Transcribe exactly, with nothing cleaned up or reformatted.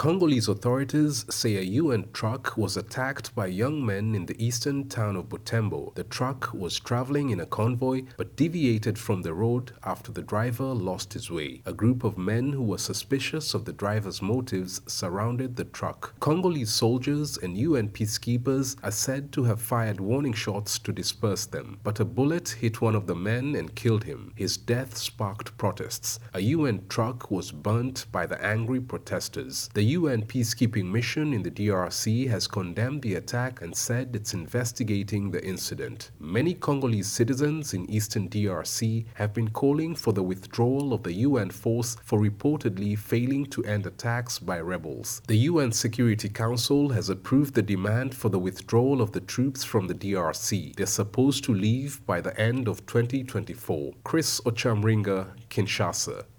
Congolese authorities say a U N truck was attacked by young men in the eastern town of Butembo. The truck was traveling in a convoy but deviated from the road after the driver lost his way. A group of men who were suspicious of the driver's motives surrounded the truck. Congolese soldiers and U N peacekeepers are said to have fired warning shots to disperse them, but a bullet hit one of the men and killed him. His death sparked protests. A U N truck was burnt by the angry protesters. The U N peacekeeping mission in the D R C has condemned the attack and said it's investigating the incident. Many Congolese citizens in eastern D R C have been calling for the withdrawal of the U N force for reportedly failing to end attacks by rebels. The U N Security Council has approved the demand for the withdrawal of the troops from the D R C. They're supposed to leave by the end of twenty twenty-four. Chris Ochamringa, Kinshasa.